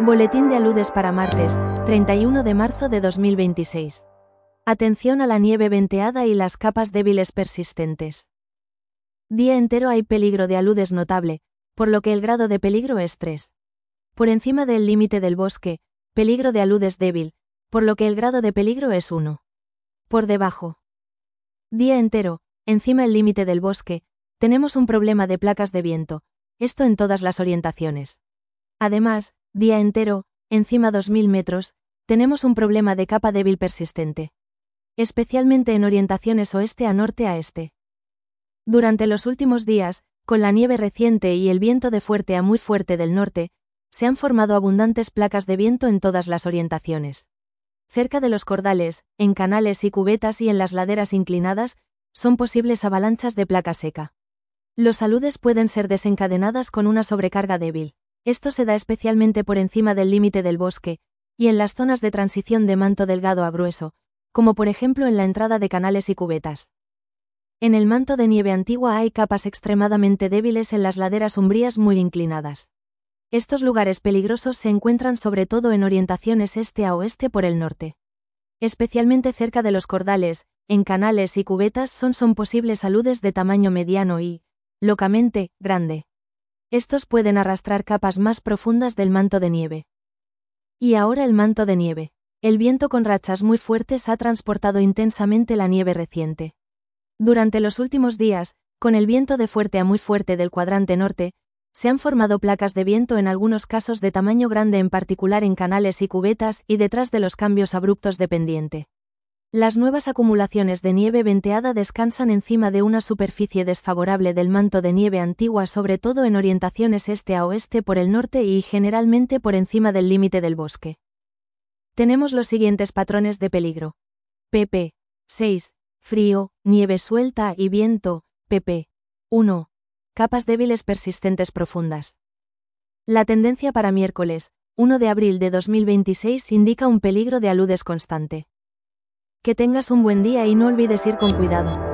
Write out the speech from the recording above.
Boletín de aludes para martes, 31 de marzo de 2026. Atención a la nieve venteada y las capas débiles persistentes. Día entero hay peligro de aludes notable, por lo que el grado de peligro es 3. Por encima del límite del bosque, peligro de aludes débil, por lo que el grado de peligro es 1. Por debajo. Día entero, encima el límite del bosque, tenemos un problema de placas de viento, esto en todas las orientaciones. Además, día entero, encima 2000 metros, tenemos un problema de capa débil persistente. Especialmente en orientaciones oeste a norte a este. Durante los últimos días, con la nieve reciente y el viento de fuerte a muy fuerte del norte, se han formado abundantes placas de viento en todas las orientaciones. Cerca de los cordales, en canales y cubetas y en las laderas inclinadas, son posibles avalanchas de placa seca. Los aludes pueden ser desencadenadas con una sobrecarga débil. Esto se da especialmente por encima del límite del bosque, y en las zonas de transición de manto delgado a grueso, como por ejemplo en la entrada de canales y cubetas. En el manto de nieve antigua hay capas extremadamente débiles en las laderas umbrías muy inclinadas. Estos lugares peligrosos se encuentran sobre todo en orientaciones este a oeste por el norte. Especialmente cerca de los cordales, en canales y cubetas son posibles aludes de tamaño mediano y, locamente, grande. Estos pueden arrastrar capas más profundas del manto de nieve. Y ahora el manto de nieve. El viento con rachas muy fuertes ha transportado intensamente la nieve reciente. Durante los últimos días, con el viento de fuerte a muy fuerte del cuadrante norte, se han formado placas de viento en algunos casos de tamaño grande, en particular en canales y cubetas y detrás de los cambios abruptos de pendiente. Las nuevas acumulaciones de nieve venteada descansan encima de una superficie desfavorable del manto de nieve antigua, sobre todo en orientaciones este a oeste por el norte y generalmente por encima del límite del bosque. Tenemos los siguientes patrones de peligro. pp. 6. Frío, nieve suelta y viento. pp. 1. Capas débiles persistentes profundas. La tendencia para miércoles, 1 de abril de 2026 indica un peligro de aludes constante. Que tengas un buen día y no olvides ir con cuidado.